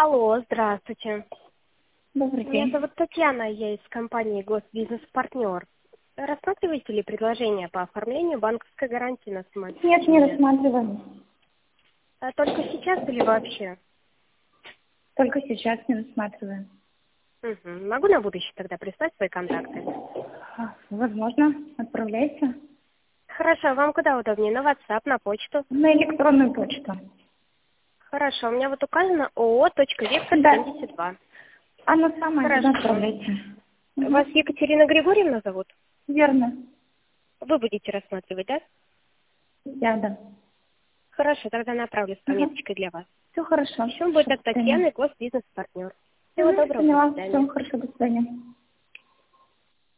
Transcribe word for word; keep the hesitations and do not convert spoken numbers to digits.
Алло, здравствуйте. Добрый Меня день. зовут Татьяна, я из компании «Госбизнес-партнер». Рассматриваете ли предложение по оформлению банковской гарантии на Нет, не самообеспечение? рассматриваем. А только сейчас или вообще? Только сейчас не рассматриваем. Мгм. Могу на будущее тогда прислать свои контакты? А, Возможно, отправляйте Хорошо, вам куда удобнее? На WhatsApp, на почту? на электронную почту. Хорошо, у меня вот указано ООО.Вектор Да, семьдесят два. оно самое, туда Хорошо. отправляйте. Вас Угу. Екатерина Григорьевна зовут? Верно. Вы будете рассматривать, да? Я, да. Хорошо, тогда направлю с Ага. пометочкой для вас. Все хорошо. Еще будет Хорошо, до от свидания. Татьяны, госбизнес-партнер. Всего Угу, доброго, до поняла. свидания. Все хорошо, до свидания.